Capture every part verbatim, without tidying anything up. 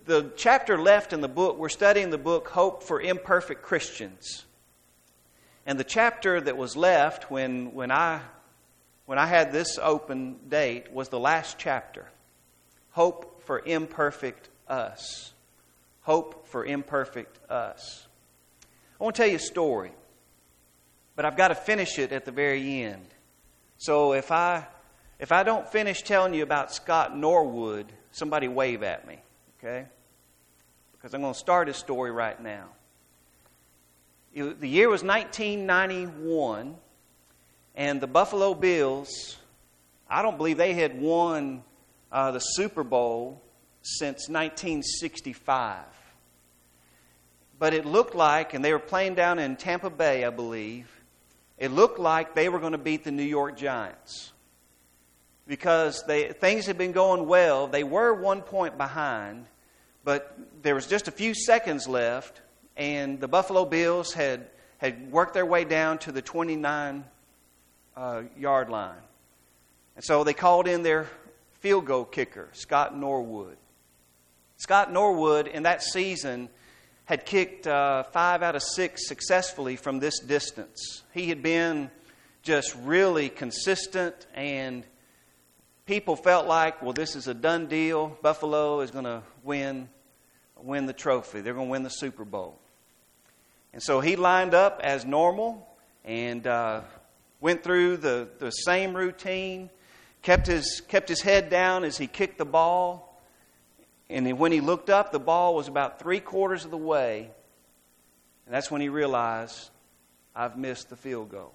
the chapter left in the book, we're studying the book Hope for Imperfect Christians. And the chapter that was left when, when, I, when I had this open date was the last chapter. Hope for Imperfect Us. Hope for Imperfect Us. I want to tell you a story, but I've got to finish it at the very end. So if I if I don't finish telling you about Scott Norwood, somebody wave at me, okay? Because I'm going to start his story right now. It, the year was nineteen ninety-one, and the Buffalo Bills, I don't believe they had won uh, the Super Bowl since nineteen sixty-five. But it looked like, and they were playing down in Tampa Bay, I believe, it looked like they were going to beat the New York Giants. Because they, things had been going well. They were one point behind, but there was just a few seconds left, and the Buffalo Bills had, had worked their way down to the twenty-nine uh, yard line. And so they called in their field goal kicker, Scott Norwood. Scott Norwood, in that season, had kicked uh, five out of six successfully from this distance. He had been just really consistent, and people felt like, well, this is a done deal. Buffalo is going to win, win the trophy. They're going to win the Super Bowl. And so he lined up as normal and uh, went through the, the same routine, kept his, kept his head down as he kicked the ball. And when he looked up, the ball was about three quarters of the way. And that's when he realized, I've missed the field goal.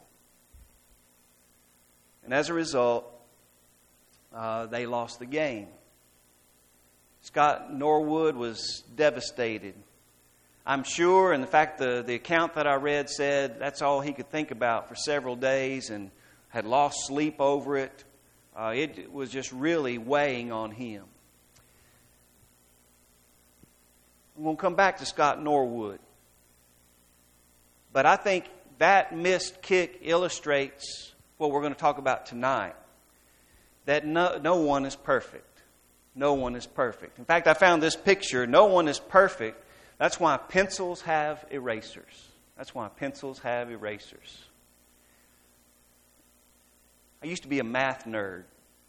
And as a result, uh, they lost the game. Scott Norwood was devastated. I'm sure, and in fact, the, the account that I read said that's all he could think about for several days and had lost sleep over it. Uh, it was just really weighing on him. I'm going to come back to Scott Norwood. But I think that missed kick illustrates what we're going to talk about tonight. That no, no one is perfect. No one is perfect. In fact, I found this picture. No one is perfect. That's why pencils have erasers. That's why pencils have erasers. I used to be a math nerd.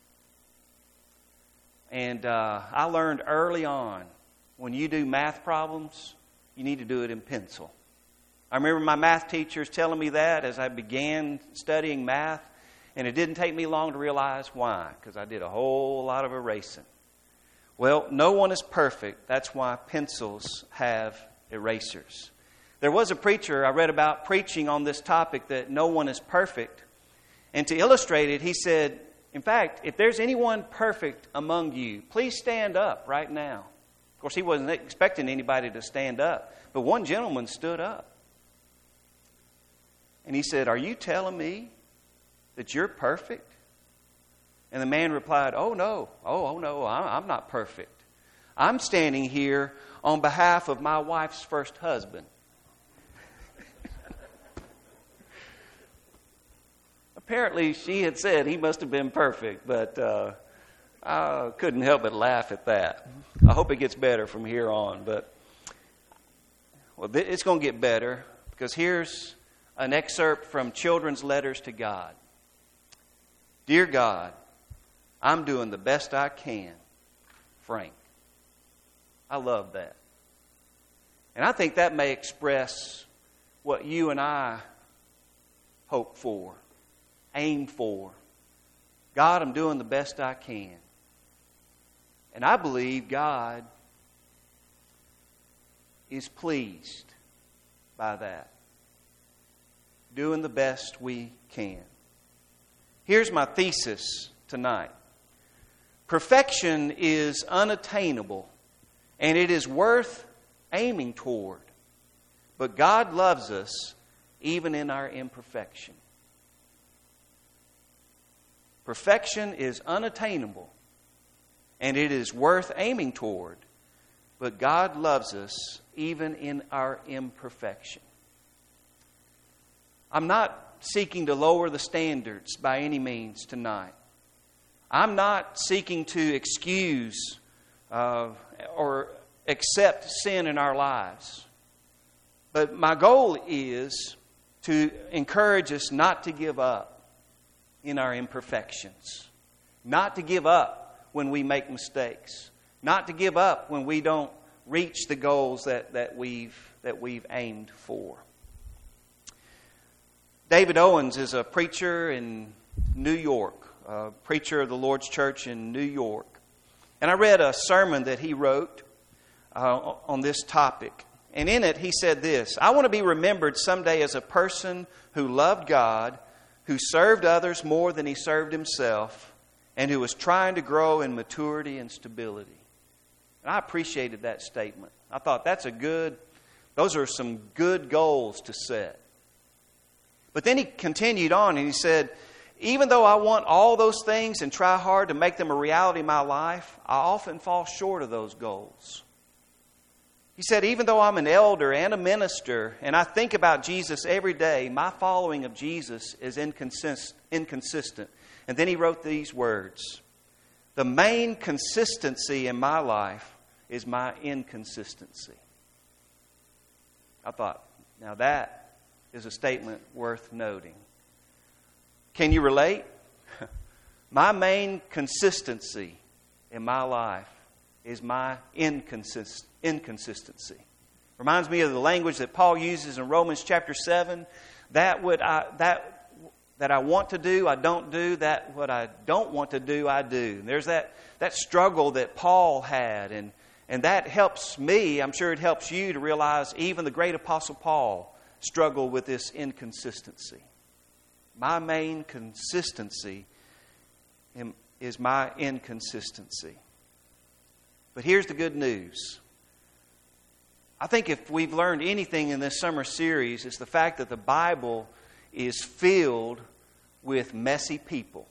And uh, I learned early on, when you do math problems, you need to do it in pencil. I remember my math teachers telling me that as I began studying math, and it didn't take me long to realize why, because I did a whole lot of erasing. Well, no one is perfect. That's why pencils have erasers. There was a preacher I read about preaching on this topic that no one is perfect. And to illustrate it, he said, in fact, if there's anyone perfect among you, please stand up right now. Of course, he wasn't expecting anybody to stand up, but one gentleman stood up. And he said, are you telling me that you're perfect? And the man replied, oh, no. Oh, oh no, I'm not perfect. I'm standing here on behalf of my wife's first husband. Apparently, she had said he must have been perfect, but uh, I couldn't help but laugh at that. I hope it gets better from here on, but well, it's going to get better because here's an excerpt from Children's Letters to God. Dear God, I'm doing the best I can. Frank. I love that. And I think that may express what you and I hope for, aim for. God, I'm doing the best I can. And I believe God is pleased by that. Doing the best we can. Here's my thesis tonight. Perfection is unattainable, and it is worth aiming toward. But God loves us even in our imperfection. Perfection is unattainable, and it is worth aiming toward. But God loves us even in our imperfection. I'm not seeking to lower the standards by any means tonight. I'm not seeking to excuse uh, or accept sin in our lives. But my goal is to encourage us not to give up in our imperfections. Not to give up when we make mistakes. Not to give up when we don't reach the goals that, that we've that we've aimed for. David Owens is a preacher in New York, a preacher of the Lord's Church in New York. And I read a sermon that he wrote uh, on this topic. And in it he said this: I want to be remembered someday as a person who loved God, who served others more than he served himself, and who was trying to grow in maturity and stability. And I appreciated that statement. I thought that's a good, those are some good goals to set. But then he continued on and he said, even though I want all those things and try hard to make them a reality in my life, I often fall short of those goals. He said, even though I'm an elder and a minister and I think about Jesus every day, my following of Jesus is inconsist- inconsistent. And then he wrote these words: the main consistency in my life is my inconsistency. I thought, now that is a statement worth noting. Can you relate? My main consistency in my life is my inconsist- inconsistency. Reminds me of the language that Paul uses in Romans chapter seven. That what I that that I want to do, I don't do. That what I don't want to do, I do. There's that that struggle that Paul had, and and that helps me. I'm sure it helps you to realize even the great Apostle Paul struggled with this inconsistency. My main consistency is my inconsistency. But here's the good news. I think if we've learned anything in this summer series, it's the fact that the Bible is filled with messy people.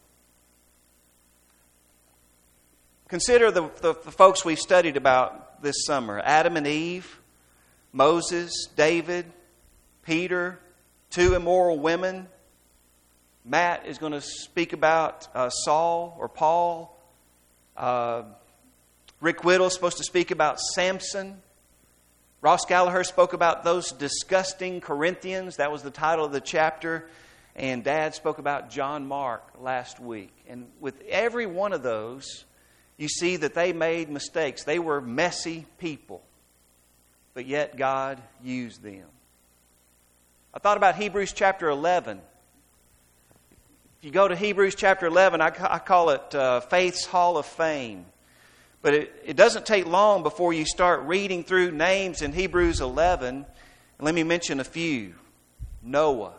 Consider the, the, the folks we've studied about this summer: Adam and Eve, Moses, David, Peter, two immoral women. Matt is going to speak about uh, Saul or Paul. Uh, Rick Whittle is supposed to speak about Samson. Ross Gallagher spoke about those disgusting Corinthians. That was the title of the chapter. And Dad spoke about John Mark last week. And with every one of those, you see that they made mistakes. They were messy people. But yet God used them. I thought about Hebrews chapter eleven. If you go to Hebrews chapter eleven, I, I call it uh, Faith's Hall of Fame. But it, it doesn't take long before you start reading through names in Hebrews eleven. And let me mention a few. Noah.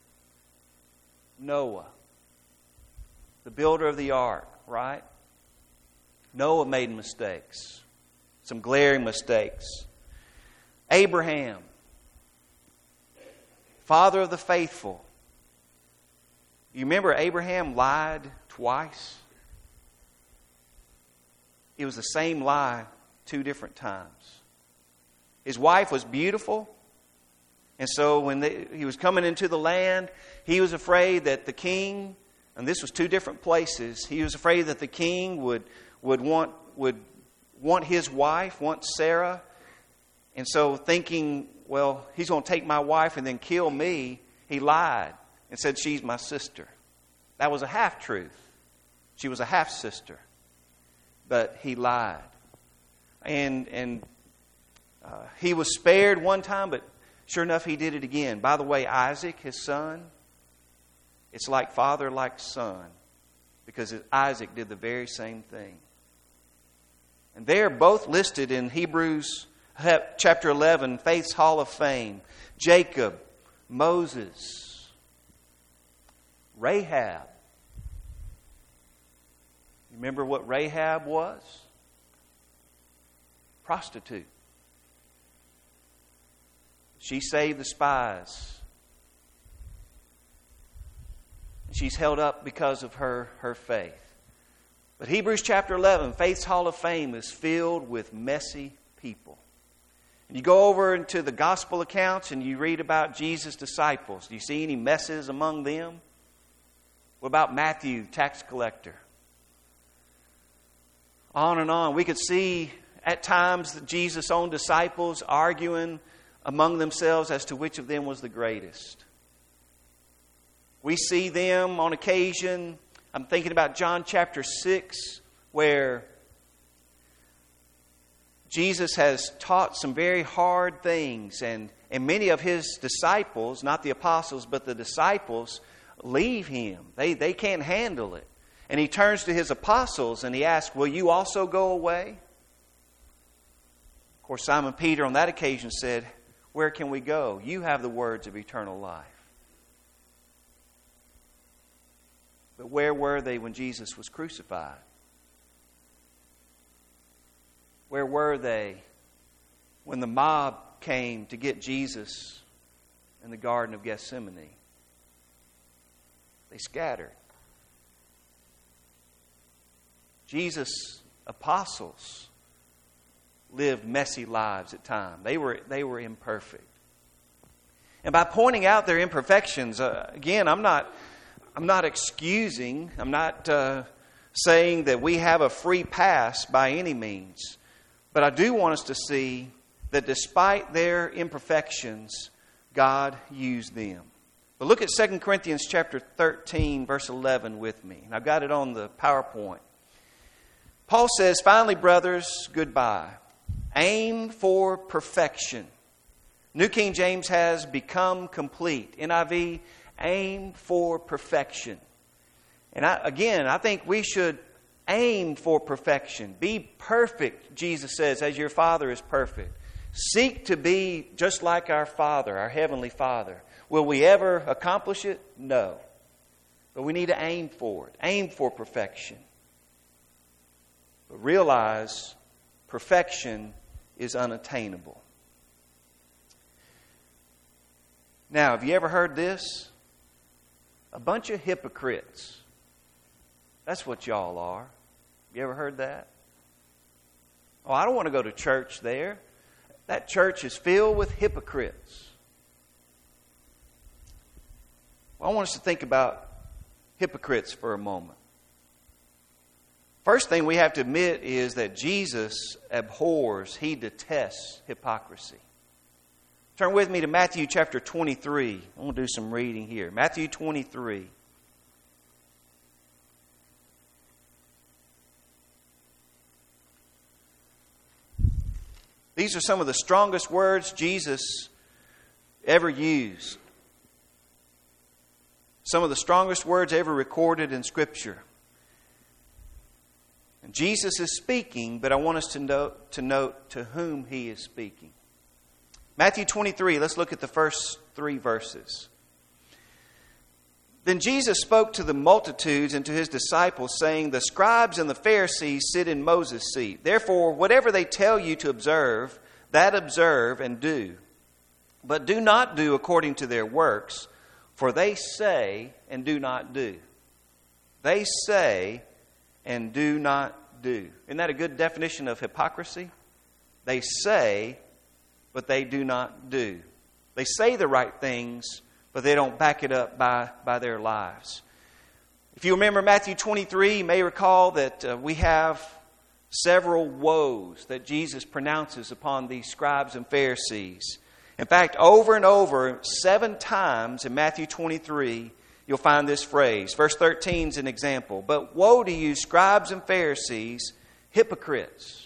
Noah. The builder of the ark, right? Noah made mistakes. Some glaring mistakes. Abraham. Father of the faithful. You remember Abraham lied twice? It was the same lie two different times. His wife was beautiful. And so when they, he was coming into the land, he was afraid that the king, and this was two different places, he was afraid that the king would, would, want, would want his wife, want Sarah. And so thinking, well, he's going to take my wife and then kill me, he lied and said she's my sister. That was a half-truth. She was a half-sister. But he lied. And and uh, he was spared one time, but sure enough, he did it again. By the way, Isaac, his son, it's like father, like son. Because Isaac did the very same thing. And they're both listed in Hebrews chapter eleven, Faith's Hall of Fame. Jacob, Moses, Rahab. Remember what Rahab was? Prostitute. She saved the spies. She's held up because of her, her faith. But Hebrews chapter eleven, Faith's Hall of Fame, is filled with messy people. And you go over into the gospel accounts and you read about Jesus' disciples. Do you see any messes among them? What about Matthew, tax collector? On and on. We could see at times Jesus' own disciples arguing among themselves as to which of them was the greatest. We see them on occasion. I'm thinking about John chapter six, where Jesus has taught some very hard things, and, and many of His disciples, not the apostles, but the disciples, leave Him. They, they can't handle it. And He turns to His apostles and He asks, will you also go away? Of course, Simon Peter on that occasion said, where can we go? You have the words of eternal life. But where were they when Jesus was crucified? Where were they when the mob came to get Jesus in the Garden of Gethsemane? They scattered. Jesus' apostles lived messy lives at times. They were, they were imperfect. And by pointing out their imperfections, uh, again, I'm not, I'm not excusing, I'm not uh, saying that we have a free pass by any means. But I do want us to see that despite their imperfections, God used them. But look at Second Corinthians chapter thirteen, verse eleven with me. And I've got it on the PowerPoint. Paul says, finally, brothers, goodbye. Aim for perfection. New King James has become complete. N I V, aim for perfection. And I, again, I think we should aim for perfection. Be perfect, Jesus says, as your Father is perfect. Seek to be just like our Father, our Heavenly Father. Will we ever accomplish it? No. But we need to aim for it. Aim for perfection. But realize perfection is unattainable. Now, have you ever heard this? A bunch of hypocrites. That's what y'all are. You ever heard that? Oh, I don't want to go to church there. That church is filled with hypocrites. Well, I want us to think about hypocrites for a moment. First thing we have to admit is that Jesus abhors, He detests hypocrisy. Turn with me to Matthew chapter twenty-three. I want to do some reading here. Matthew twenty-three. These are some of the strongest words Jesus ever used. Some of the strongest words ever recorded in Scripture. And Jesus is speaking, but I want us to note, to note to whom He is speaking. Matthew twenty-three, let's look at the first three verses. Then Jesus spoke to the multitudes and to His disciples, saying, the scribes and the Pharisees sit in Moses' seat. Therefore, whatever they tell you to observe, that observe and do. But do not do according to their works, for they say and do not do. They say and do not do. Isn't that a good definition of hypocrisy? They say, but they do not do. They say the right things, but they don't back it up by, by their lives. If you remember Matthew twenty-three, you may recall that uh, we have several woes that Jesus pronounces upon these scribes and Pharisees. In fact, over and over, seven times in Matthew twenty-three, you'll find this phrase. Verse thirteen is an example. But woe to you, scribes and Pharisees, hypocrites.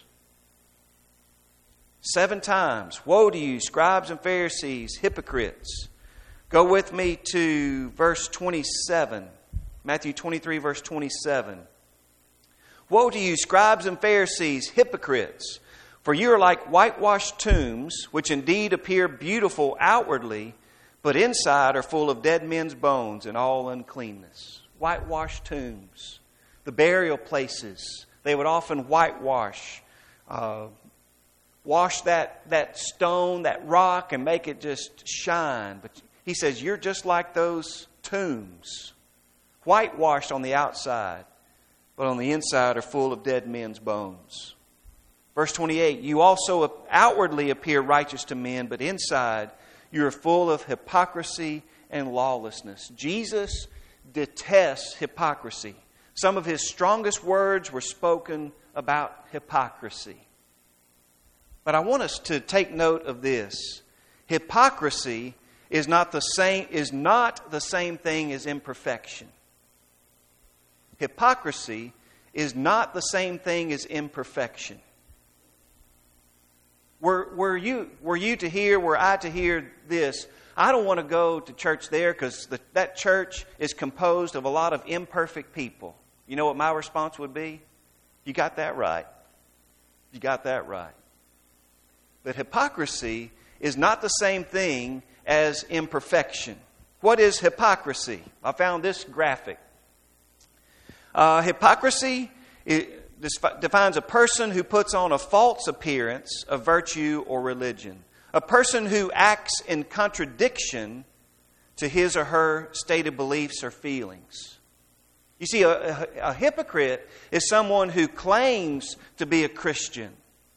Seven times. Woe to you, scribes and Pharisees, hypocrites. Go with me to verse twenty-seven. Matthew twenty-three, verse twenty-seven. Woe to you, scribes and Pharisees, hypocrites! For you are like whitewashed tombs, which indeed appear beautiful outwardly, but inside are full of dead men's bones and all uncleanness. Whitewashed tombs, the burial places, they would often whitewash, uh, wash that, that stone, that rock, and make it just shine. But He says, you're just like those tombs, whitewashed on the outside, but on the inside are full of dead men's bones. Verse twenty-eight, you also outwardly appear righteous to men, but inside you are full of hypocrisy and lawlessness. Jesus detests hypocrisy. Some of His strongest words were spoken about hypocrisy. But I want us to take note of this. Hypocrisy is not the same, is not the same thing as imperfection. Hypocrisy is not the same thing as imperfection. Were, were, you, were you to hear, were I to hear this, I don't want to go to church there because the, that church is composed of a lot of imperfect people. You know what my response would be? You got that right. You got that right. But hypocrisy is not the same thing as imperfection. What is hypocrisy? I found this graphic. Uh, hypocrisy it defines a person who puts on a false appearance of virtue or religion. A person who acts in contradiction to his or her stated beliefs or feelings. You see, a, a, a hypocrite is someone who claims to be a Christian,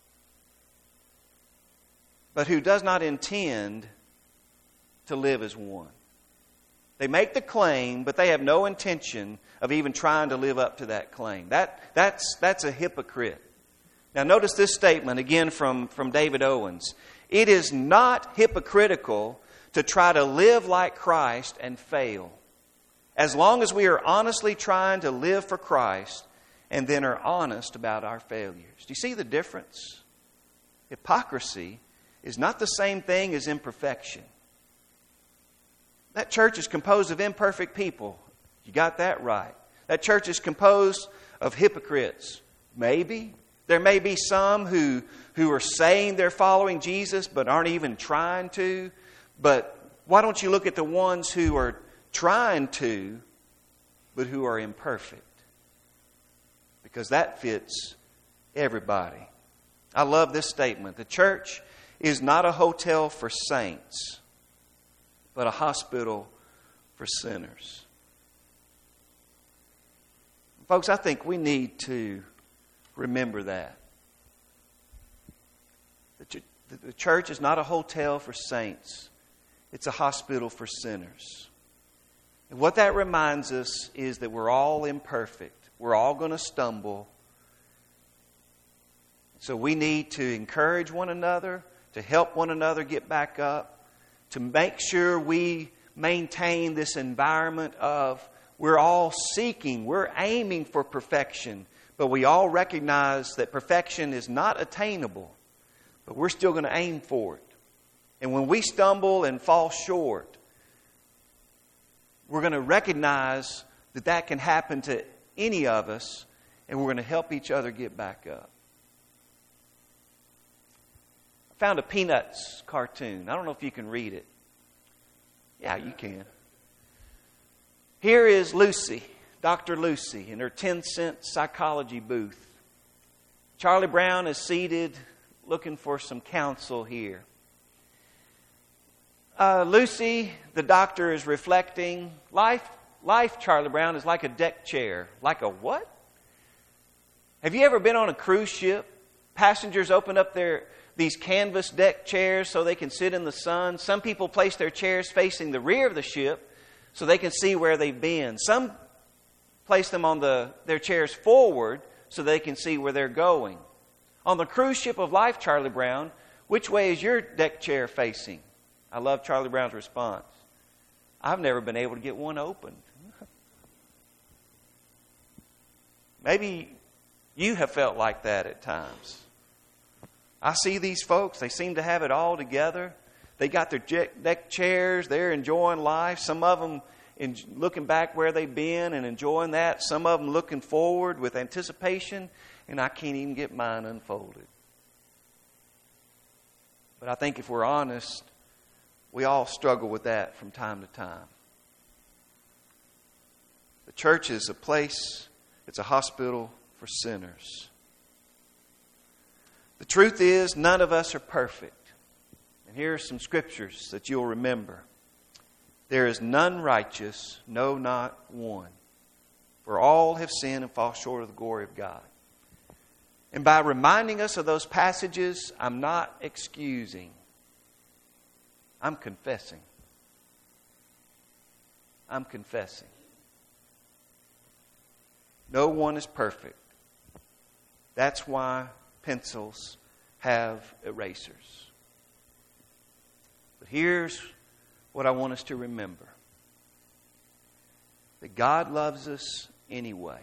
but who does not intend to live as one. They make the claim, but they have no intention of even trying to live up to that claim. That, that's, that's a hypocrite. Now notice this statement again from, from David Owens. It is not hypocritical to try to live like Christ and fail. As long as we are honestly trying to live for Christ and then are honest about our failures. Do you see the difference? Hypocrisy is not the same thing as imperfection. That church is composed of imperfect people. You got that right. That church is composed of hypocrites. Maybe. There may be some who, who are saying they're following Jesus but aren't even trying to. But why don't you look at the ones who are trying to but who are imperfect? Because that fits everybody. I love this statement. The church is not a hotel for saints, but a hospital for sinners. Folks, I think we need to remember that. The church is not a hotel for saints. It's a hospital for sinners. And what that reminds us is that we're all imperfect. We're all going to stumble. So we need to encourage one another, to help one another get back up, to make sure we maintain this environment of we're all seeking, we're aiming for perfection, but we all recognize that perfection is not attainable, but we're still going to aim for it. And when we stumble and fall short, we're going to recognize that that can happen to any of us, and we're going to help each other get back up. I found a Peanuts cartoon. I don't know if you can read it. Yeah, you can. Here is Lucy, Doctor Lucy, in her ten cent psychology booth. Charlie Brown is seated looking for some counsel here. Uh, Lucy, the doctor, is reflecting. Life, life, Charlie Brown, is like a deck chair. Like a what? Have you ever been on a cruise ship? Passengers open up their these canvas deck chairs so they can sit in the sun. Some people place their chairs facing the rear of the ship so they can see where they've been. Some place them on the their chairs forward so they can see where they're going. On the cruise ship of life, Charlie Brown, which way is your deck chair facing? I love Charlie Brown's response. I've never been able to get one opened. Maybe you have felt like that at times. I see these folks, they seem to have it all together. They got their deck chairs, they're enjoying life. Some of them in looking back where they've been and enjoying that. Some of them looking forward with anticipation, and I can't even get mine unfolded. But I think if we're honest, we all struggle with that from time to time. The church is a place, it's a hospital for sinners. The truth is, none of us are perfect. And here are some scriptures that you'll remember. There is none righteous, no, not one. For all have sinned and fall short of the glory of God. And by reminding us of those passages, I'm not excusing. I'm confessing. I'm confessing. No one is perfect. That's why pencils have erasers. But here's what I want us to remember. That God loves us anyway.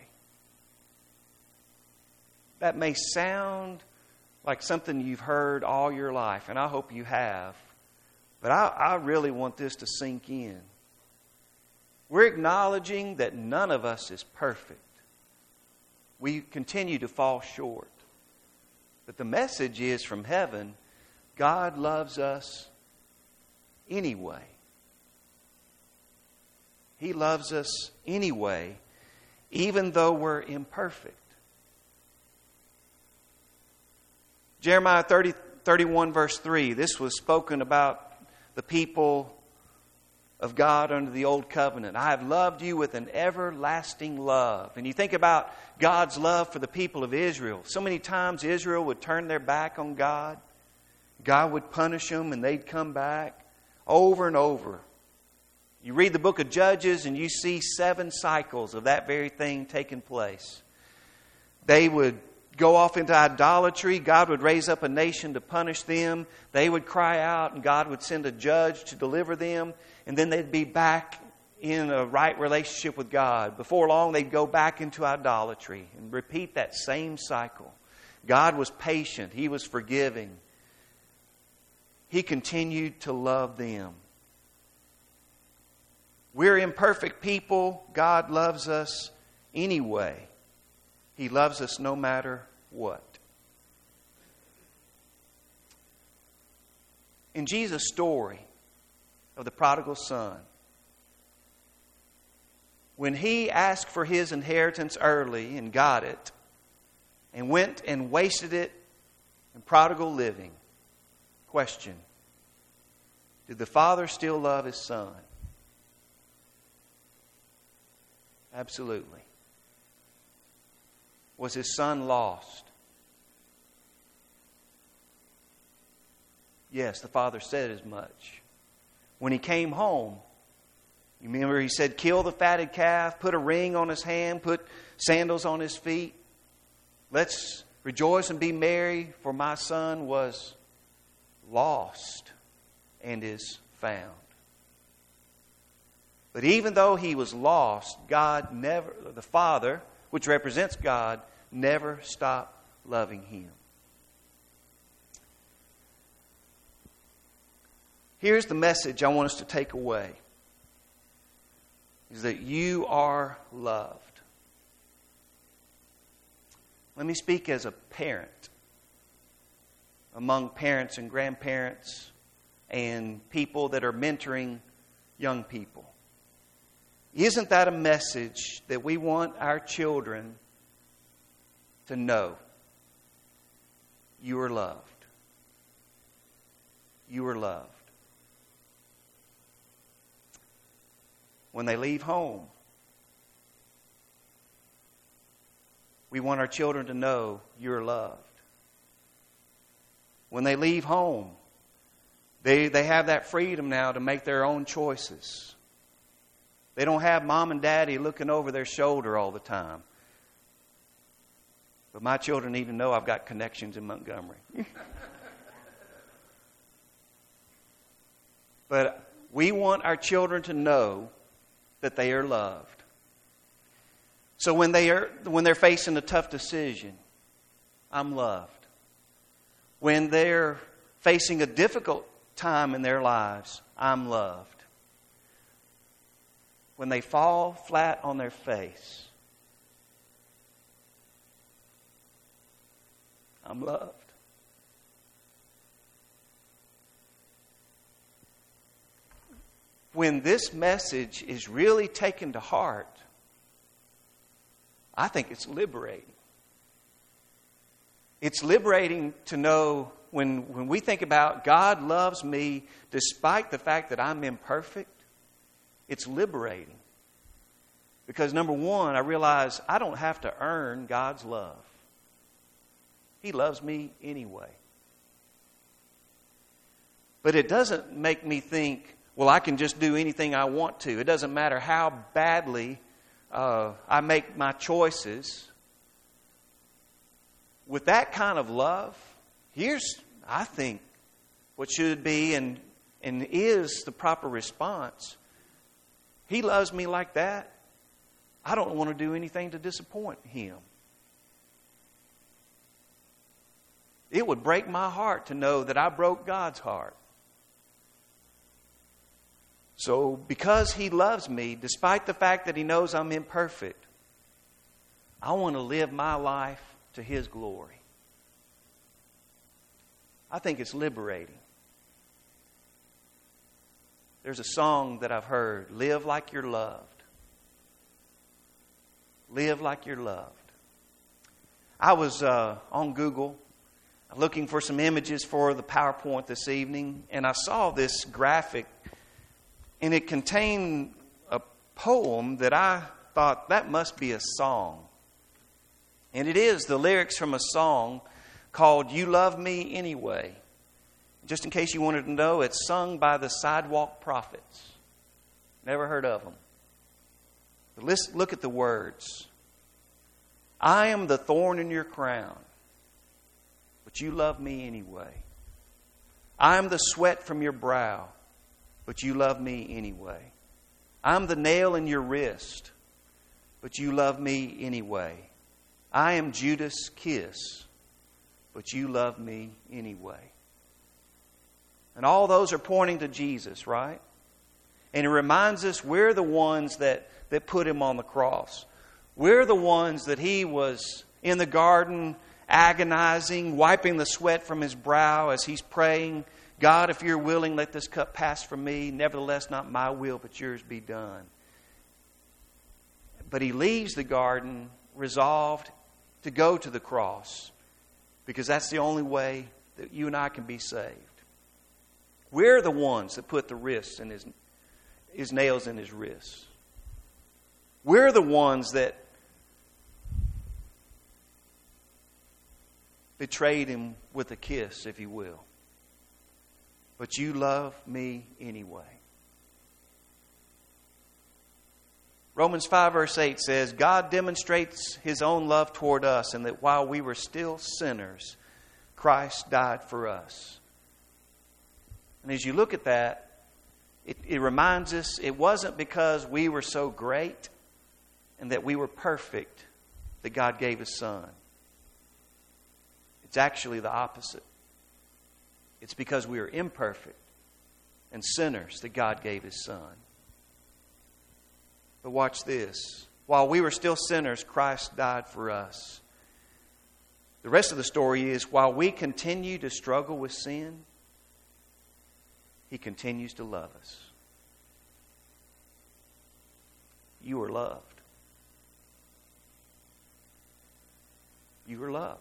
That may sound like something you've heard all your life, and I hope you have. But I, I really want this to sink in. We're acknowledging that none of us is perfect. We continue to fall short. But the message is from heaven, God loves us anyway. He loves us anyway, even though we're imperfect. Jeremiah thirty, thirty-one verse three, this was spoken about the people of God under the old covenant. I have loved you with an everlasting love. And you think about God's love for the people of Israel. So many times Israel would turn their back on God. God would punish them and they'd come back over and over. You read the book of Judges and you see seven cycles of that very thing taking place. They would go off into idolatry. God would raise up a nation to punish them. They would cry out and God would send a judge to deliver them. And then they'd be back in a right relationship with God. Before long, they'd go back into idolatry and repeat that same cycle. God was patient. He was forgiving. He continued to love them. We're imperfect people. God loves us anyway. He loves us no matter what. In Jesus' story of the prodigal son, when he asked for his inheritance early and got it, and went and wasted it in prodigal living, question, did the father still love his son? Absolutely. Was his son lost? Yes, the father said as much. When he came home, you remember he said, kill the fatted calf, put a ring on his hand, put sandals on his feet. Let's rejoice and be merry, for my son was lost and is found. But even though he was lost, God never, the Father, which represents God, never stopped loving him. Here's the message I want us to take away. Is that you are loved. Let me speak as a parent. Among parents and grandparents and people that are mentoring young people. Isn't that a message that we want our children to know? You are loved. You are loved. When they leave home, we want our children to know you're loved. When they leave home, they, they have that freedom now to make their own choices. They don't have mom and daddy looking over their shoulder all the time. But my children need to know I've got connections in Montgomery. But we want our children to know that they are loved. So when they are when they're facing a tough decision, I'm loved. When they're facing a difficult time in their lives, I'm loved. When they fall flat on their face, I'm loved. When this message is really taken to heart, I think it's liberating. It's liberating to know when, when we think about God loves me despite the fact that I'm imperfect. It's liberating. Because number one, I realize I don't have to earn God's love. He loves me anyway. But it doesn't make me think, well, I can just do anything I want to. It doesn't matter how badly uh, I make my choices. With that kind of love, here's, I think, what should be and, and is the proper response. He loves me like that. I don't want to do anything to disappoint Him. It would break my heart to know that I broke God's heart. So because He loves me, despite the fact that He knows I'm imperfect, I want to live my life to His glory. I think it's liberating. There's a song that I've heard, "Live like you're loved." Live like you're loved. I was uh, on Google looking for some images for the PowerPoint this evening, and I saw this graphic, and it contained a poem that I thought that must be a song. And it is the lyrics from a song called "You Love Me Anyway." Just in case you wanted to know, it's sung by the Sidewalk Prophets. Never heard of them. But let's look at the words. "I am the thorn in your crown, but you love me anyway. I am the sweat from your brow, but you love me anyway. I am the nail in your wrist, but you love me anyway. I am Judas' kiss, but you love me anyway." And all those are pointing to Jesus, right? And it reminds us we're the ones that, that put Him on the cross. We're the ones that He was in the garden agonizing, wiping the sweat from His brow as He's praying, "God, if you're willing, let this cup pass from me. Nevertheless, not my will, but yours be done." But He leaves the garden resolved to go to the cross, because that's the only way that you and I can be saved. We're the ones that put the wrists in his, his nails in His wrists. We're the ones that betrayed Him with a kiss, if you will. But you love me anyway. Romans five verse eight says, "God demonstrates His own love toward us, and that while we were still sinners, Christ died for us." And as you look at that, it, it reminds us it wasn't because we were so great and that we were perfect that God gave His Son. It's actually the opposite. It's because we are imperfect and sinners that God gave His Son. But watch this. While we were still sinners, Christ died for us. The rest of the story is, while we continue to struggle with sin, He continues to love us. You are loved. You are loved.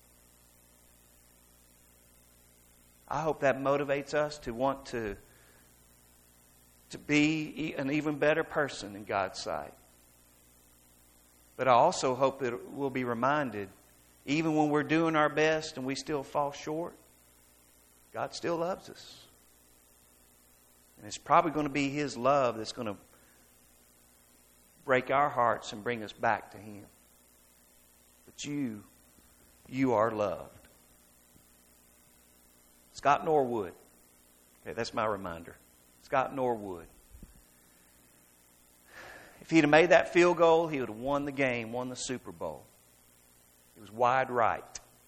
I hope that motivates us to want to, to be an even better person in God's sight. But I also hope that we'll be reminded, even when we're doing our best and we still fall short, God still loves us. And it's probably going to be His love that's going to break our hearts and bring us back to Him. But you, you are loved. Scott Norwood. Okay, that's my reminder. Scott Norwood. If he'd have made that field goal, he would have won the game, won the Super Bowl. He was wide right.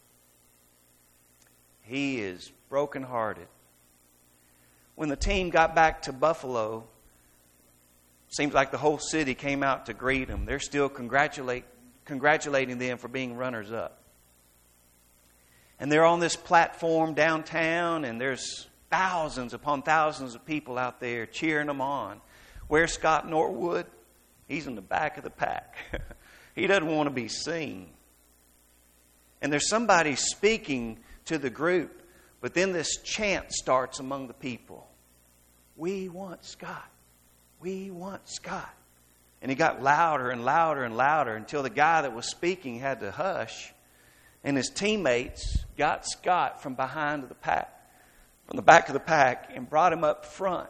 He is brokenhearted. When the team got back to Buffalo, seems like the whole city came out to greet them. They're still congratulate, congratulating them for being runners-up. And they're on this platform downtown, and there's thousands upon thousands of people out there cheering them on. Where's Scott Norwood? He's in the back of the pack. He doesn't want to be seen. And there's somebody speaking to the group, but then this chant starts among the people. We want Scott. We want Scott. And he got louder and louder and louder until the guy that was speaking had to hush. And his teammates got Scott from behind the pack, from the back of the pack, and brought him up front.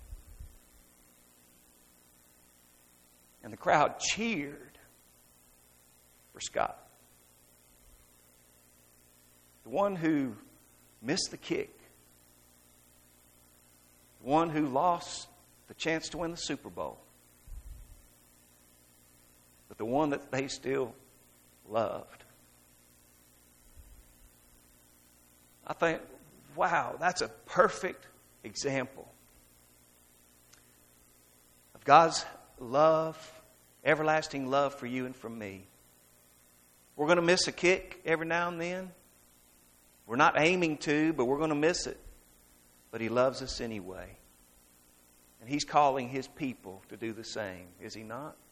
And the crowd cheered for Scott. The one who missed the kick. The one who lost the chance to win the Super Bowl. But the one that they still loved. I think, wow, that's a perfect example of God's love, everlasting love for you and for me. We're going to miss a kick every now and then. We're not aiming to, but we're going to miss it. But He loves us anyway. And He's calling His people to do the same, is He not?